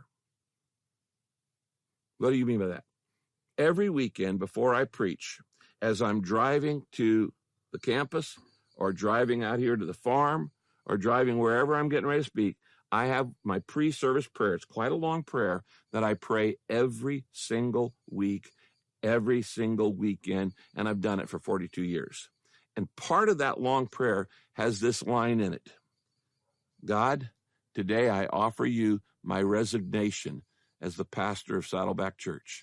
What do you mean by that? Every weekend before I preach, as I'm driving to the campus or driving out here to the farm or driving wherever I'm getting ready to speak, I have my pre-service prayer. It's quite a long prayer that I pray every single week, every single weekend, and I've done it for forty-two years. And part of that long prayer has this line in it. God, today I offer you my resignation as the pastor of Saddleback Church.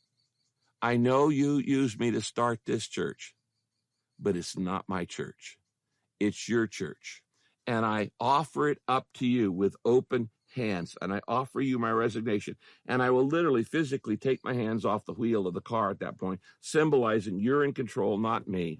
I know you used me to start this church, but it's not my church. It's your church. And I offer it up to you with open hands, and I offer you my resignation. And I will literally physically take my hands off the wheel of the car at that point, symbolizing you're in control, not me.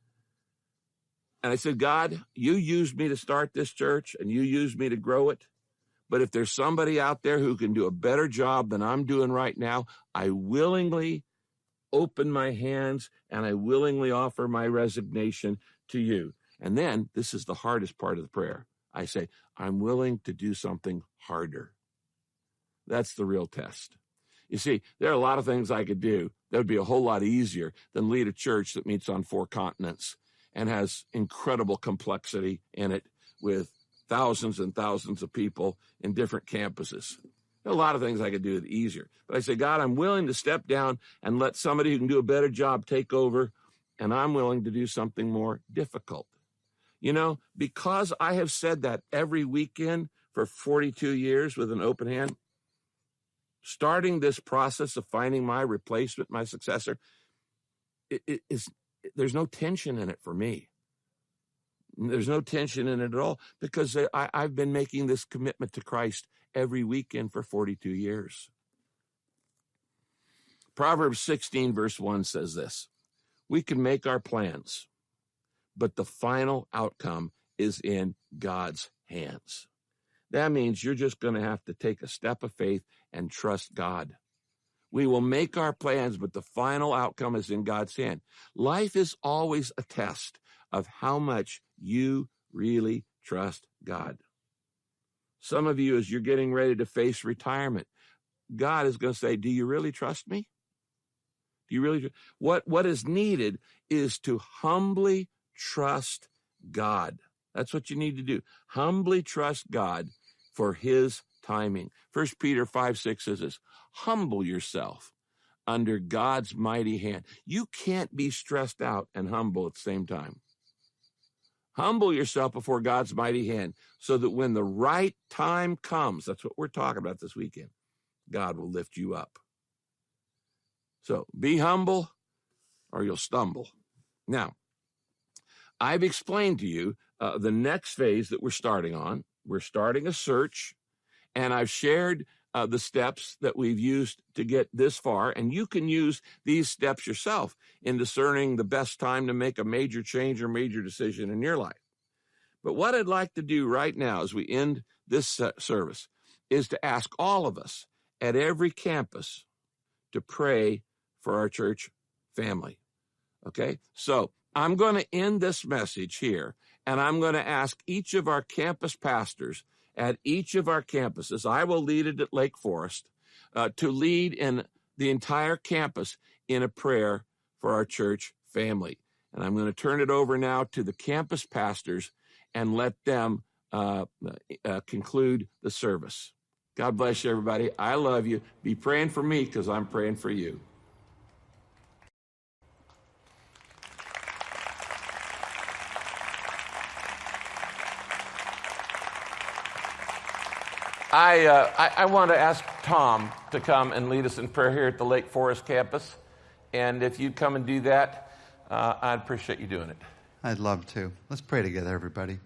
And I said, God, you used me to start this church, and you used me to grow it. But if there's somebody out there who can do a better job than I'm doing right now, I willingly open my hands and I willingly offer my resignation to you. And then this is the hardest part of the prayer. I say, I'm willing to do something harder. That's the real test. You see, there are a lot of things I could do that would be a whole lot easier than lead a church that meets on four continents and has incredible complexity in it with thousands and thousands of people in different campuses. There are a lot of things I could do easier. But I say, God, I'm willing to step down and let somebody who can do a better job take over, and I'm willing to do something more difficult. You know, because I have said that every weekend for forty-two years with an open hand, starting this process of finding my replacement, my successor, it, it is, there's no tension in it for me. There's no tension in it at all because I, I've been making this commitment to Christ every weekend for forty-two years. Proverbs sixteen verse one says this, we can make our plans, but the final outcome is in God's hands. That means you're just going to have to take a step of faith and trust God. We will make our plans, but the final outcome is in God's hand. Life is always a test of how much you really trust God. Some of you, as you're getting ready to face retirement, God is going to say, do you really trust me? Do you really? What, what is needed is to humbly trust God. That's what you need to do. Humbly trust God for his timing. First Peter five six says this, humble yourself under God's mighty hand. You can't be stressed out and humble at the same time. Humble yourself before God's mighty hand so that when the right time comes, that's what we're talking about this weekend, God will lift you up. So be humble or you'll stumble. Now, I've explained to you uh, the next phase that we're starting on. We're starting a search, and I've shared uh, the steps that we've used to get this far, and you can use these steps yourself in discerning the best time to make a major change or major decision in your life. But what I'd like to do right now as we end this uh, service is to ask all of us at every campus to pray for our church family. Okay? So I'm going to end this message here, and I'm going to ask each of our campus pastors at each of our campuses, I will lead it at Lake Forest, uh, to lead in the entire campus in a prayer for our church family. And I'm going to turn it over now to the campus pastors and let them uh, uh, conclude the service. God bless you, everybody. I love you. Be praying for me because I'm praying for you. I, uh, I, I want to ask Tom to come and lead us in prayer here at the Lake Forest campus. And if you'd come and do that, uh, I'd appreciate you doing it. I'd love to. Let's pray together, everybody.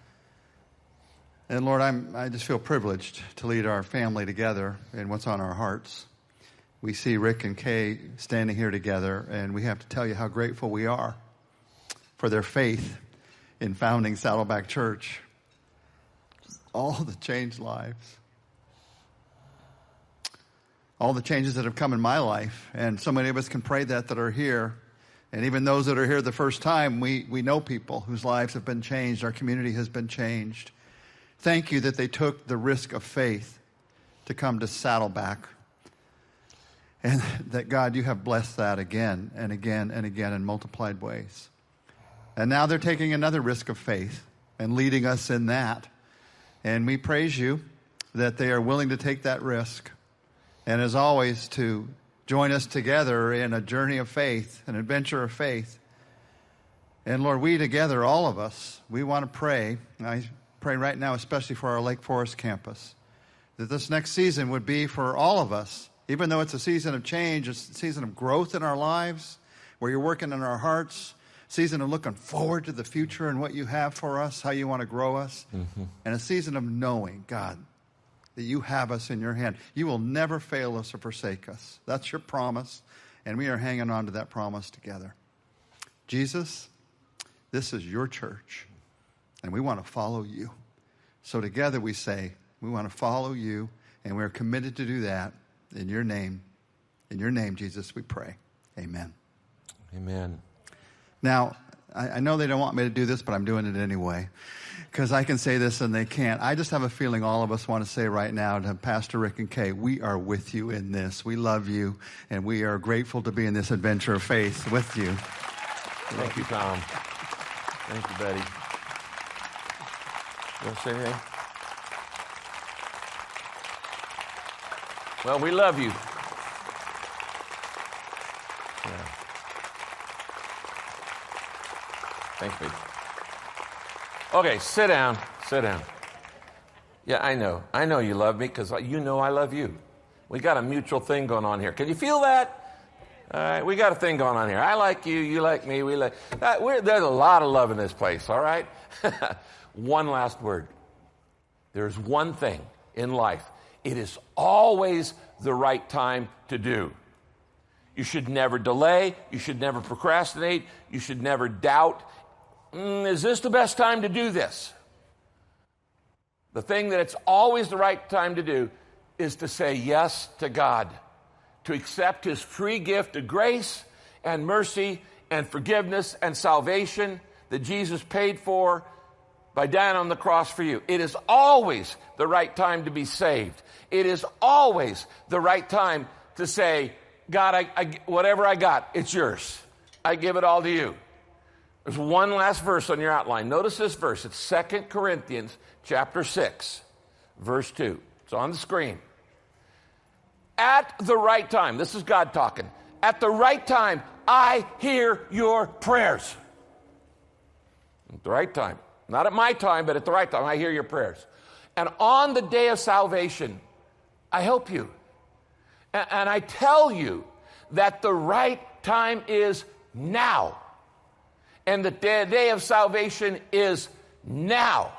And Lord, I'm, I just feel privileged to lead our family together in what's on our hearts. We see Rick and Kay standing here together, and we have to tell you how grateful we are for their faith in founding Saddleback Church. All the changed lives. All the changes that have come in my life. And so many of us can pray that that are here. And even those that are here the first time, we, we know people whose lives have been changed. Our community has been changed. Thank you that they took the risk of faith to come to Saddleback. And that, God, you have blessed that again and again and again in multiplied ways. And now they're taking another risk of faith and leading us in that. And we praise you that they are willing to take that risk. And as always, to join us together in a journey of faith, an adventure of faith. And Lord, we together, all of us, we want to pray. I pray right now, especially for our Lake Forest campus, that this next season would be for all of us, even though it's a season of change, a season of growth in our lives, where you're working in our hearts, season of looking forward to the future and what you have for us, how you want to grow us, mm-hmm. and a season of knowing, God, that you have us in your hand. You will never fail us or forsake us. That's your promise, and we are hanging on to that promise together. Jesus, this is your church, and we want to follow you. So together we say, we want to follow you, and we're committed to do that in your name. In your name, Jesus, we pray. Amen. Amen. Now, I, I know they don't want me to do this, but I'm doing it anyway, because I can say this and they can't. I just have a feeling all of us want to say right now to Pastor Rick and Kay, we are with you in this. We love you, and we are grateful to be in this adventure of faith with you. Thank you, Tom. Thank you, buddy. You want to say anything? Well, we love you. Yeah. Thanks, baby. Okay, sit down. Sit down. Yeah, I know. I know you love me because you know I love you. We got a mutual thing going on here. Can you feel that? All right, we got a thing going on here. I like you. You like me. We like. That, we're, there's a lot of love in this place. All right. One last word. There's one thing in life. It is always the right time to do. You should never delay. You should never procrastinate. You should never doubt. mm, is this the best time to do this? The thing that it's always the right time to do is to say yes to God, to accept his free gift of grace and mercy and forgiveness and salvation that Jesus paid for by dying on the cross for you. It is always the right time to be saved. It is always the right time to say, God, I, I, whatever I got, it's yours. I give it all to you. There's one last verse on your outline. Notice this verse. It's Second Corinthians chapter six, verse two. It's on the screen. At the right time, this is God talking. At the right time, I hear your prayers. At the right time. Not at my time, but at the right time, I hear your prayers. And on the day of salvation, I help you. And, and I tell you that the right time is now. And the day, day of salvation is now.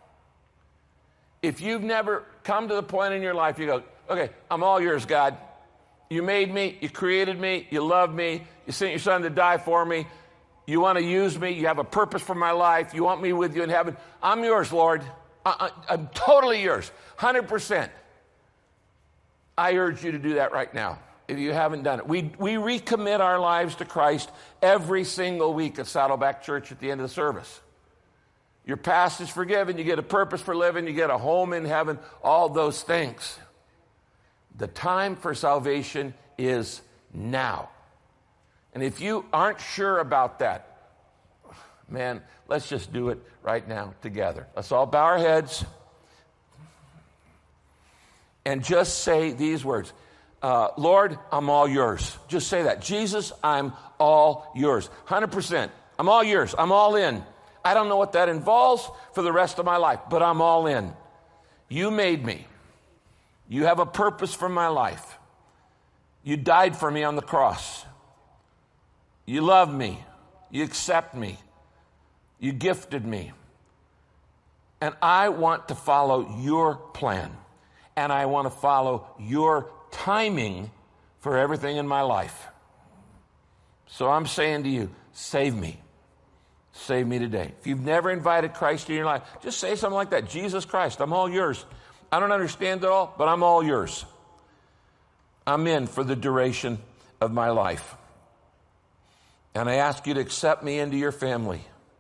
If you've never come to the point in your life, you go, okay, I'm all yours, God. You made me, you created me, you love me, you sent your son to die for me, you want to use me, you have a purpose for my life, you want me with you in heaven. I'm yours, Lord. I, I, I'm totally yours, one hundred percent. I urge you to do that right now, if you haven't done it. We, we recommit our lives to Christ every single week at Saddleback Church at the end of the service. Your past is forgiven, you get a purpose for living, you get a home in heaven, all those things. The time for salvation is now. And if you aren't sure about that, man, let's just do it right now together. Let's all bow our heads and just say these words. Uh, Lord, I'm all yours. Just say that. Jesus, I'm all yours. one hundred percent. I'm all yours. I'm all in. I don't know what that involves for the rest of my life, but I'm all in. You made me. You have a purpose for my life. You died for me on the cross. You love me. You accept me. You gifted me. And I want to follow your plan. And I want to follow your timing for everything in my life. So I'm saying to you, save me. Save me today. If you've never invited Christ in your life, just say something like that. Jesus Christ, I'm all yours. I don't understand it all, but I'm all yours. I'm in for the duration of my life. And I ask you to accept me into your family.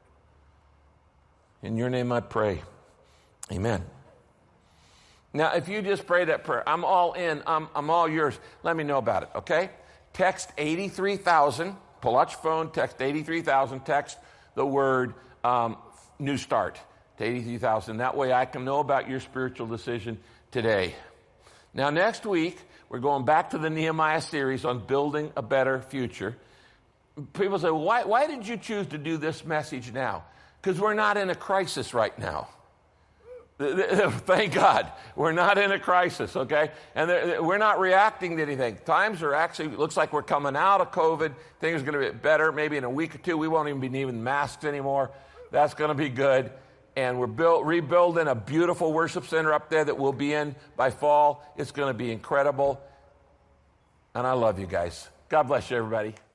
In your name I pray. Amen. Now, if you just pray that prayer, I'm all in, I'm, I'm all yours, let me know about it, okay? Text eighty-three thousand, pull out your phone, text eighty-three thousand, text the word um, New Start to eighty-three thousand. That way I can know about your spiritual decision today. Now, next week, we're going back to the Nehemiah series on building a better future. People say, well, why, why did you choose to do this message now? Because we're not in a crisis right now. Thank God. We're not in a crisis, okay? And we're not reacting to anything. Times are actually, it looks like we're coming out of COVID. Things are going to be better. Maybe in a week or two, we won't even be needing masks anymore. That's going to be good. And we're build, rebuilding a beautiful worship center up there that we'll be in by fall. It's going to be incredible. And I love you guys. God bless you, everybody.